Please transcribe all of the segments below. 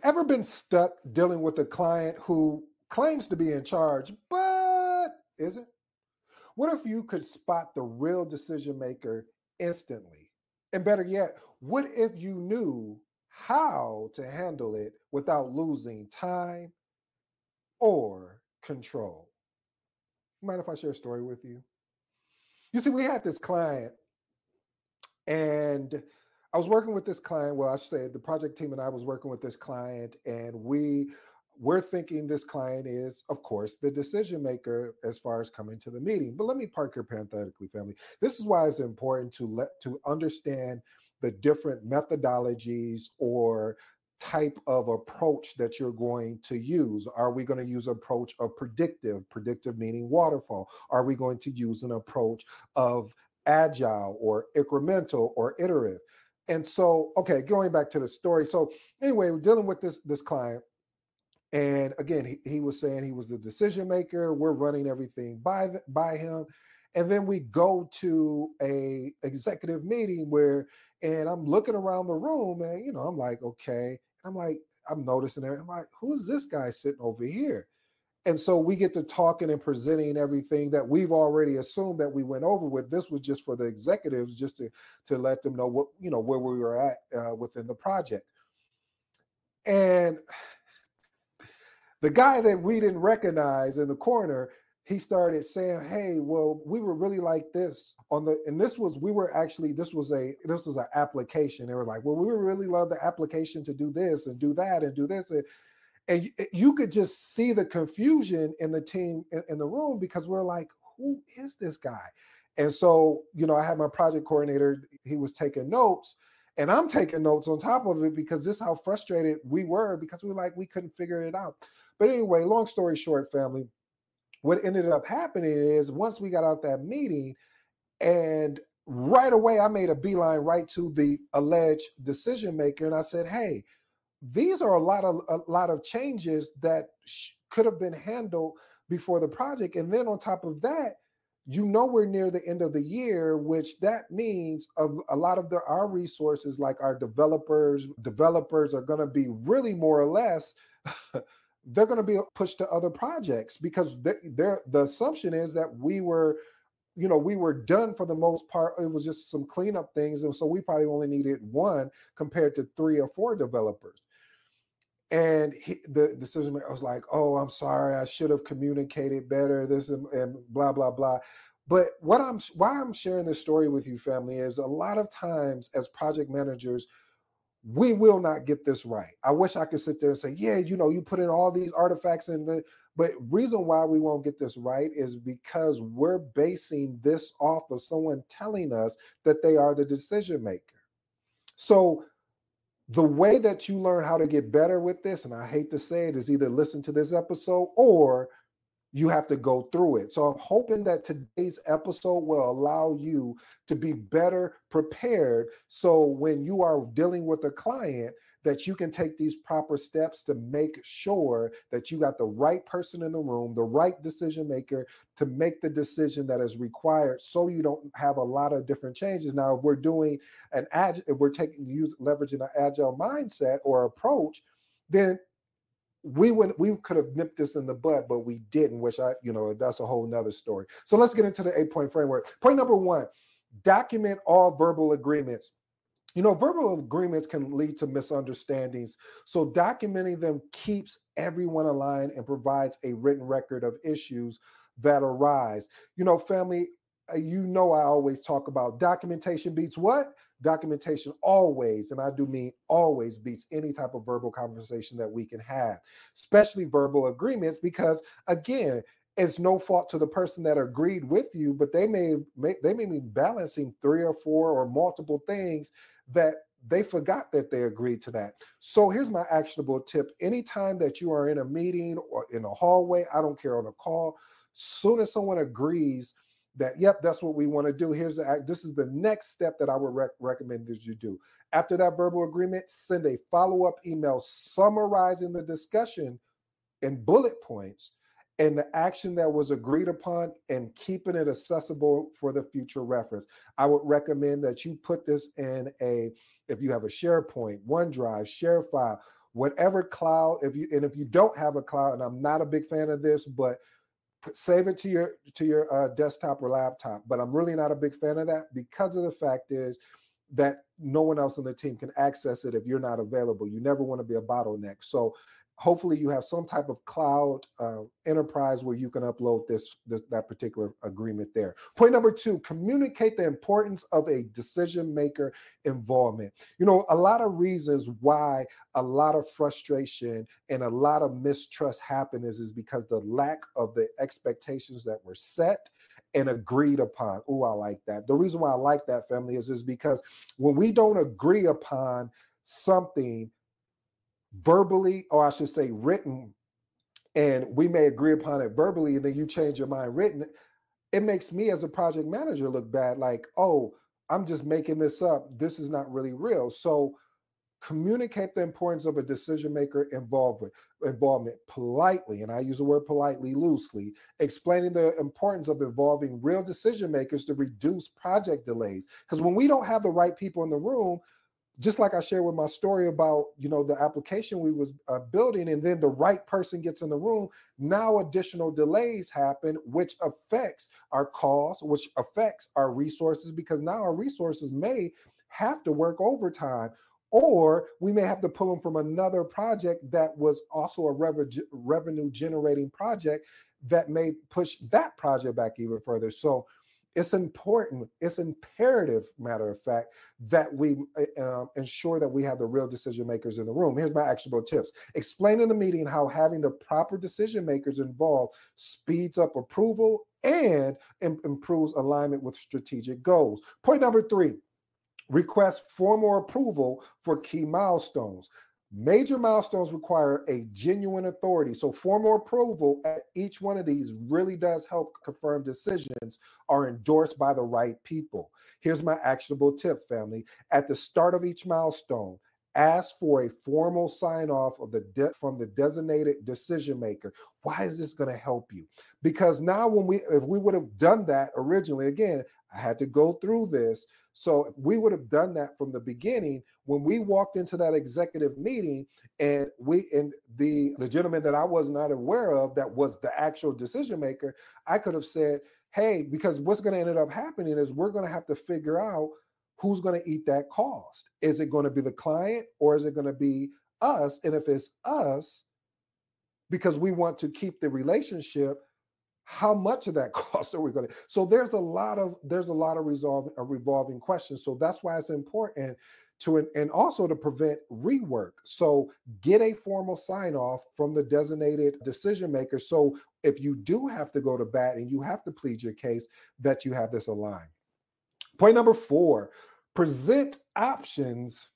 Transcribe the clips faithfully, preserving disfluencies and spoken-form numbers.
Ever been stuck dealing with a client who claims to be in charge, but isn't? What if you could spot the real decision maker instantly? And better yet, what if you knew how to handle it without losing time or control? Mind if I share a story with you? You see, we had this client, and I was working with this client. Well, I should say the project team and I was working with this client, and we we're thinking this client is, of course, the decision maker as far as coming to the meeting. But let me park here parenthetically, family. This is why it's important to let to understand the different methodologies or type of approach that you're going to use. Are we going to use approach of predictive, predictive meaning waterfall? Are we going to use an approach of agile or incremental or iterative? And so, okay, going back to the story. So anyway, we're dealing with this this client. And again, he, he was saying he was the decision maker. We're running everything by the, by him. And then we go to a executive meeting where, and I'm looking around the room, and you know, I'm like, okay. I'm like, I'm noticing it. I'm like, who's this guy sitting over here? And so we get to talking and presenting everything that we've already assumed that we went over with. This was just for the executives, just to to let them know what, you know, where we were at uh, within the project. And the guy that we didn't recognize in the corner, he started saying, hey, well, we were really like this on the, and this was, we were actually, this was a, this was an application. They were like, well, we really love the application to do this and do that and do this. And, and you could just see the confusion in the team in, in the room, because we're like, who is this guy? And so, you know, I had my project coordinator, he was taking notes, and I'm taking notes on top of it, because this is how frustrated we were, because we were like, we couldn't figure it out. But anyway, long story short, family, what ended up happening is once we got out that meeting, and right away I made a beeline right to the alleged decision maker, and I said, hey, these are a lot of a lot of changes that sh- could have been handled before the project. And then on top of that, you know, we're near the end of the year, which that means a, a lot of the our resources, like our developers, developers are going to be really more or less they're going to be pushed to other projects, because they're, they're, the assumption is that we were, you know, we were done for the most part. It was just some cleanup things. And so we probably only needed one compared to three or four developers. And he, the decision maker was like, oh, I'm sorry, I should have communicated better, this and, and blah, blah, blah. But what I'm, why I'm sharing this story with you, family, is a lot of times as project managers, we will not get this right. I wish I could sit there and say, yeah, you know, you put in all these artifacts in the, but reason why we won't get this right is because we're basing this off of someone telling us that they are the decision maker. So the way that you learn how to get better with this, and I hate to say it, is either listen to this episode or you have to go through it. So I'm hoping that today's episode will allow you to be better prepared. So when you are dealing with a client, that you can take these proper steps to make sure that you got the right person in the room, the right decision maker to make the decision that is required, so you don't have a lot of different changes. Now, if we're doing an agile, if we're taking use leveraging an agile mindset or approach, then we would we could have nipped this in the bud, but we didn't, which I, you know, that's a whole nother story. So let's get into the eight-point framework. Point number one, document all verbal agreements. You know, verbal agreements can lead to misunderstandings. So documenting them keeps everyone aligned and provides a written record of issues that arise. You know, family, you know, I always talk about documentation beats what? Documentation always, and I do mean always, beats any type of verbal conversation that we can have, especially verbal agreements, because again, it's no fault to the person that agreed with you, but they may, may they may be balancing three or four or multiple things that they forgot that they agreed to that. So here's my actionable tip. Anytime that you are in a meeting or in a hallway, I don't care, on a call, soon as someone agrees that, yep, that's what we want to do, here's the, this is the next step that I would rec- recommend that you do. After that verbal agreement, send a follow-up email summarizing the discussion in bullet points and the action that was agreed upon, and keeping it accessible for the future reference. I would recommend that you put this in a, if you have a SharePoint, OneDrive, ShareFile, whatever cloud, if you and if you don't have a cloud, and I'm not a big fan of this, but save it to your to your uh, desktop or laptop. But I'm really not a big fan of that, because of the fact is that no one else on the team can access it if you're not available. You never want to be a bottleneck. So hopefully you have some type of cloud uh, enterprise where you can upload this, this that particular agreement there. Point number two, communicate the importance of a decision maker involvement. You know, a lot of reasons why a lot of frustration and a lot of mistrust happen is, is because the lack of the expectations that were set and agreed upon. Oh, I like that. The reason why I like that, family, is, is because when we don't agree upon something verbally, or I should say written, and we may agree upon it verbally, and then you change your mind written, it makes me as a project manager look bad. Like, oh, I'm just making this up. This is not really real. So communicate the importance of a decision maker involvement, involvement politely, and I use the word politely loosely, explaining the importance of involving real decision makers to reduce project delays. Because when we don't have the right people in the room, just like I shared with my story about, you know, the application we was uh, building, and then the right person gets in the room, now additional delays happen, which affects our costs, which affects our resources, because now our resources may have to work overtime, or we may have to pull them from another project that was also a rev- revenue generating project that may push that project back even further. So it's important, it's imperative, matter of fact, that we uh, ensure that we have the real decision makers in the room. Here's my actionable tips. Explain in the meeting how having the proper decision makers involved speeds up approval and im- improves alignment with strategic goals. Point number three, request formal approval for key milestones. Major milestones require a genuine authority. So formal approval at each one of these really does help confirm decisions are endorsed by the right people. Here's my actionable tip, family. At the start of each milestone, ask for a formal sign off of the de- from the designated decision maker. Why is this going to help you? Because now when we, if we would have done that originally, again, I had to go through this. So if we would have done that from the beginning, when we walked into that executive meeting and we, and the, the gentleman that I was not aware of, that was the actual decision maker, I could have said, hey, because what's going to end up happening is we're going to have to figure out who's going to eat that cost. Is it going to be the client, or is it going to be us? And if it's us, because we want to keep the relationship, how much of that cost are we going to? So there's a lot of there's a lot of resolving uh, revolving questions. So that's why it's important to, and also to prevent rework. So get a formal sign off from the designated decision maker. So if you do have to go to bat and you have to plead your case, that you have this aligned. Point number four, present options,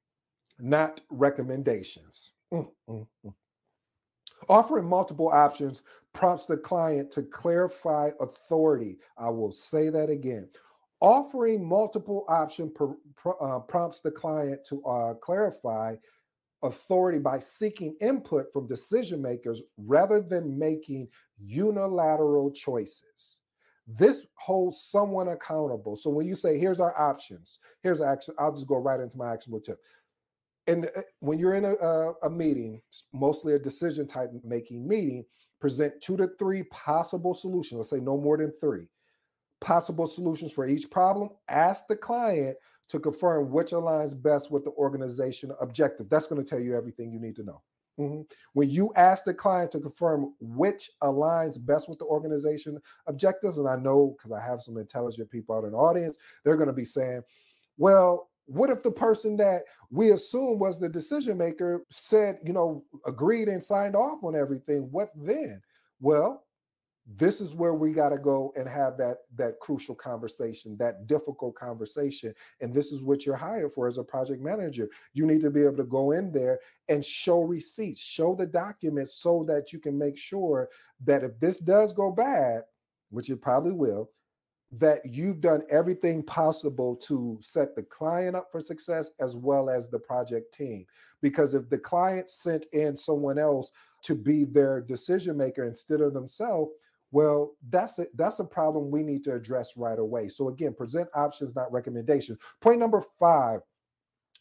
not recommendations. Mm, mm, mm. Offering multiple options prompts the client to clarify authority. I will say that again. Offering multiple options per, per, uh, prompts the client to uh, clarify authority by seeking input from decision makers rather than making unilateral choices. This holds someone accountable. So when you say, here's our options, here's action, I'll just go right into my actionable tip. And when you're in a, a, a meeting, mostly a decision type making meeting, present two to three possible solutions. Let's say no more than three possible solutions for each problem. Ask the client to confirm which aligns best with the organization objective. That's going to tell you everything you need to know. Mm-hmm. When you ask the client to confirm which aligns best with the organization objectives, and I know because I have some intelligent people out in the audience, they're going to be saying, well, what if the person that we assume was the decision maker said, you know, agreed and signed off on everything? What then? Well, this is where we got to go and have that that crucial conversation, that difficult conversation. And this is what you're hired for as a project manager. You need to be able to go in there and show receipts, show the documents, so that you can make sure that if this does go bad, which it probably will, that you've done everything possible to set the client up for success as well as the project team. Because if the client sent in someone else to be their decision maker instead of themselves, well, that's a, that's a problem we need to address right away. So again, present options, not recommendations. Point number five,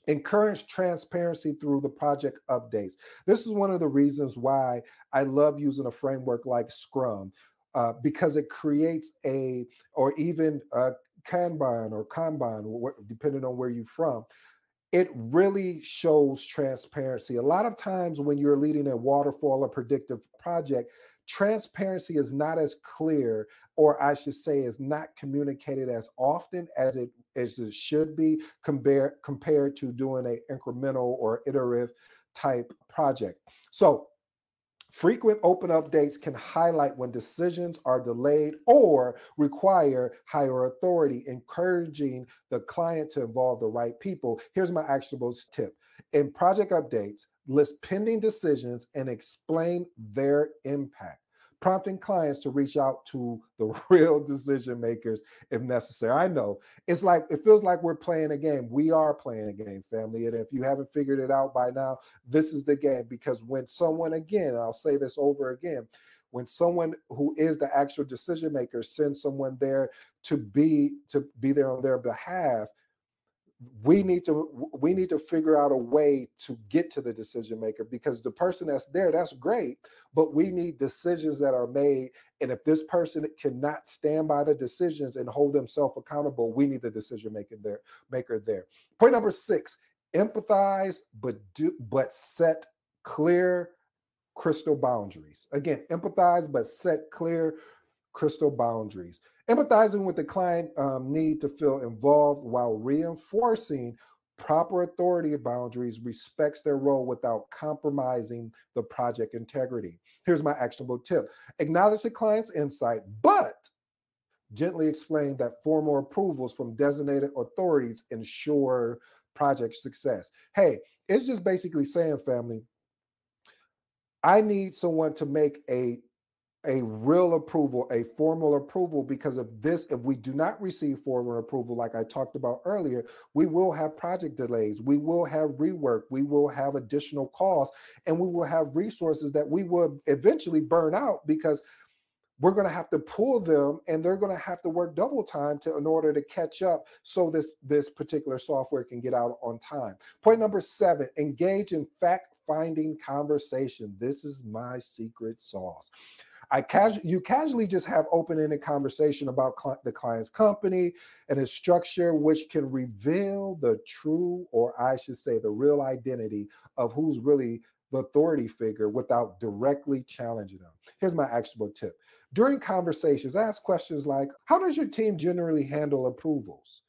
Encourage transparency through the project updates. This is one of the reasons why I love using a framework like Scrum, uh, because it creates a, or even a Kanban or Kanban, depending on where you're from. It really shows transparency. A lot of times when you're leading a waterfall or predictive project, transparency is not as clear, or I should say is not communicated as often as it as it should be compared compared to doing an incremental or iterative type project. So frequent open updates can highlight when decisions are delayed or require higher authority, encouraging the client to involve the right people. Here's my actionable tip. In project updates, list pending decisions and explain their impact, prompting clients to reach out to the real decision makers if necessary. I know it's like, it feels like we're playing a game. We are playing a game, family. And if you haven't figured it out by now, this is the game. Because when someone, again, I'll say this over again, when someone who is the actual decision maker sends someone there to be to be there on their behalf, we need to we need to figure out a way to get to the decision maker, because the person that's there, that's great, but we need decisions that are made. And if this person cannot stand by the decisions and hold themselves accountable, we need the decision maker there maker there. Point number six: empathize, but do but set clear, crystal boundaries. Again, empathize, but set clear, crystal boundaries. Empathizing with the client um, need to feel involved while reinforcing proper authority boundaries respects their role without compromising the project integrity. Here's my actionable tip. Acknowledge the client's insight, but gently explain that formal approvals from designated authorities ensure project success. Hey, it's just basically saying, family, I need someone to make a a real approval, a formal approval, because of this, if we do not receive formal approval, like I talked about earlier, we will have project delays, we will have rework, we will have additional costs, and we will have resources that we will eventually burn out, because we're going to have to pull them and they're going to have to work double time to in order to catch up so this this particular software can get out on time. Point number seven: engage in fact-finding conversation. This is my secret sauce. I casu- you casually just have open-ended conversation about cl- the client's company and its structure, which can reveal the true, or I should say the real identity of who's really the authority figure without directly challenging them. Here's my actionable tip. During conversations, ask questions like, how does your team generally handle approvals?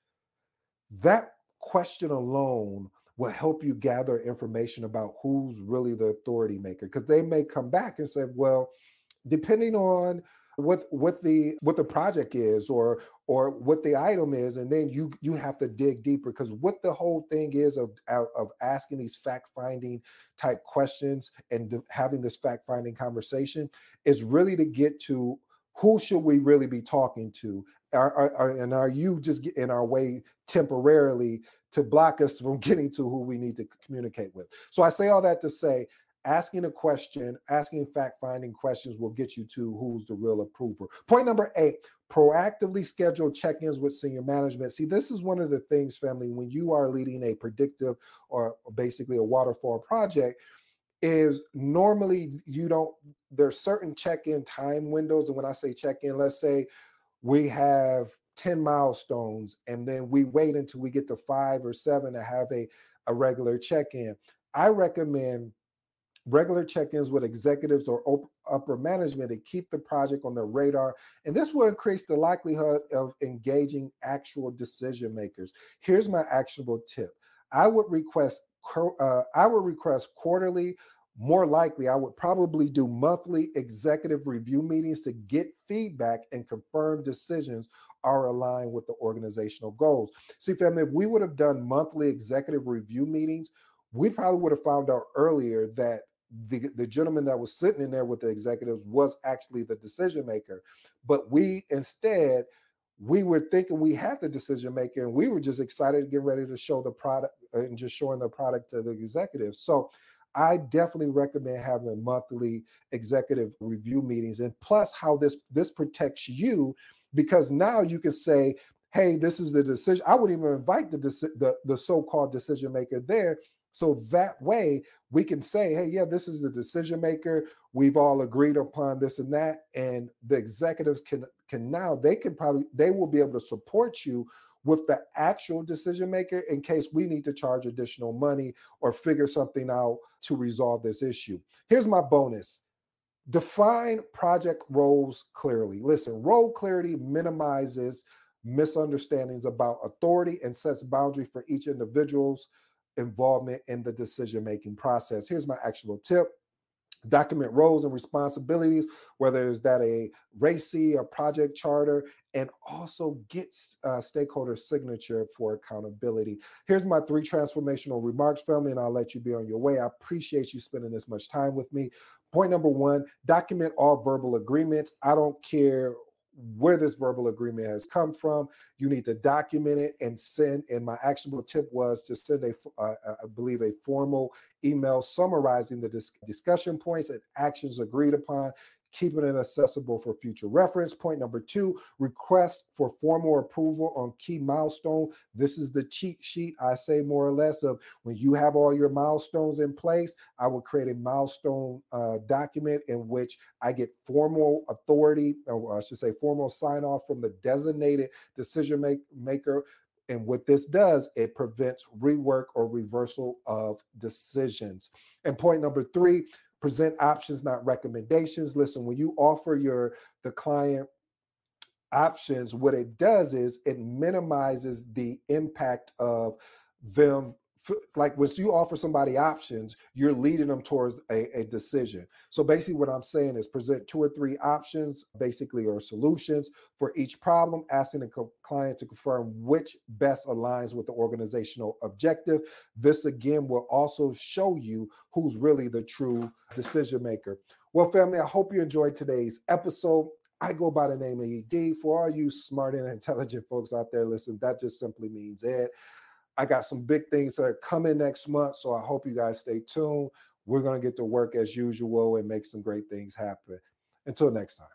That question alone will help you gather information about who's really the authority maker, because they may come back and say, well, depending on what what the what the project is, or or what the item is, and then you you have to dig deeper, because what the whole thing is of of asking these fact-finding type questions and having this fact-finding conversation is really to get to who should we really be talking to, are, are, are, and are you just in our way temporarily to block us from getting to who we need to communicate with. So I say all that to say, asking a question, asking fact-finding questions will get you to who's the real approver. Point number eight, proactively schedule check-ins with senior management. See, this is one of the things, family, when you are leading a predictive or basically a waterfall project, is normally you don't, there's certain check-in time windows. And when I say check-in, let's say we have ten milestones, and then we wait until we get to five or seven to have a, a regular check-in. I recommend regular check-ins with executives or op- upper management to keep the project on their radar. And this will increase the likelihood of engaging actual decision makers. Here's my actionable tip. I would request, uh, I would request quarterly. More likely, I would probably do monthly executive review meetings to get feedback and confirm decisions are aligned with the organizational goals. See, family, if we would have done monthly executive review meetings, we probably would have found out earlier that the, the gentleman that was sitting in there with the executives was actually the decision maker. But we instead, we were thinking we had the decision maker, and we were just excited to get ready to show the product and just showing the product to the executives. So I definitely recommend having monthly executive review meetings. And plus, how this this protects you, because now you can say, hey, this is the decision. I would even invite the, the, the so-called decision maker there. So that way we can say, hey, yeah, this is the decision maker. We've all agreed upon this and that. And the executives can, can now, they can probably, they will be able to support you with the actual decision maker in case we need to charge additional money or figure something out to resolve this issue. Here's my bonus. Define project roles clearly. Listen, role clarity minimizes misunderstandings about authority and sets boundary for each individual's involvement in the decision-making process. Here's my actual tip. Document roles and responsibilities, whether it's that a RACI, a project charter, and also get uh, stakeholder signature for accountability. Here's my three transformational remarks, family, and I'll let you be on your way. I appreciate you spending this much time with me. Point number one, document all verbal agreements. I don't care where this verbal agreement has come from. You need to document it and send. And my actionable tip was to send a, uh, I believe, a formal email summarizing the dis- discussion points and actions agreed upon, keeping it accessible for future reference. Point number two, request for formal approval on key milestone. This is the cheat sheet, I say, more or less, of when you have all your milestones in place, I will create a milestone uh, document in which I get formal authority, or I should say formal sign off from the designated decision make, maker. And what this does, it prevents rework or reversal of decisions. And point number three, present options, not recommendations. Listen, when you offer your the client options, what it does is it minimizes the impact of them. Like when you offer somebody options, you're leading them towards a, a decision. So basically what I'm saying is present two or three options, basically, or solutions for each problem, asking the client to confirm which best aligns with the organizational objective. This again will also show you who's really the true decision maker. Well, family, I hope you enjoyed today's episode. I go by the name of E D. For all you smart and intelligent folks out there, listen, that just simply means Ed. I got some big things that are coming next month, so I hope you guys stay tuned. We're going to get to work as usual and make some great things happen. Until next time.